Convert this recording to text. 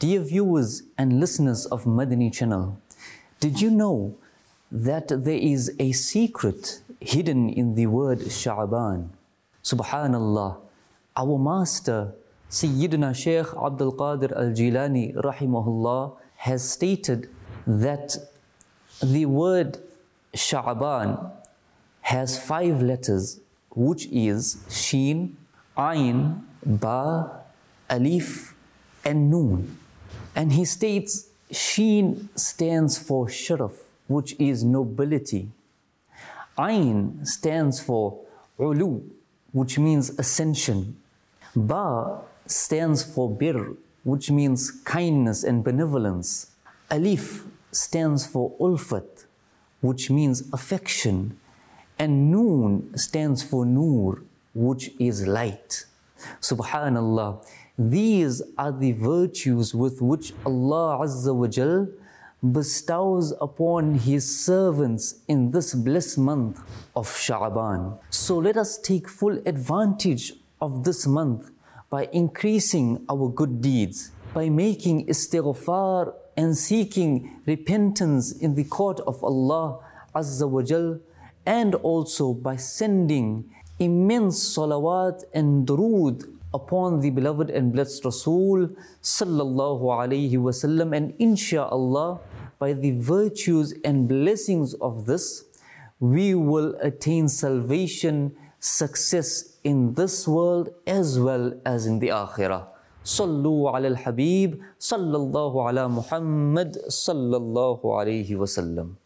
Dear viewers and listeners of Madani channel, did you know that there is a secret hidden in the word Sha'ban? Subhanallah, our master Sayyidina Shaykh Abdul Qadir Al-Jilani rahimahullah has stated that the word Sha'ban has 5 letters, which is Sheen, Ayn, Ba, Alif and Noon. And he states Sheen stands for Sharaf, which is nobility. Ayn stands for Ulu, which means ascension. Ba stands for Bir, which means kindness and benevolence. Alif stands for Ulfat, which means affection. And Noon stands for Noor, which is light. Subhanallah, these are the virtues with which Allah Azza wa Jal bestows upon His servants in this blessed month of Sha'ban. So let us take full advantage of this month by increasing our good deeds, by making istighfar and seeking repentance in the court of Allah Azza wa Jal, and also by sending immense salawat and durood upon the beloved and blessed Rasul sallallahu alayhi wasallam. And insha'Allah, by the virtues and blessings of this, we will attain salvation, success in this world as well as in the akhirah. Sallu ala al-Habib, sallallahu ala Muhammad, sallallahu alayhi wasallam.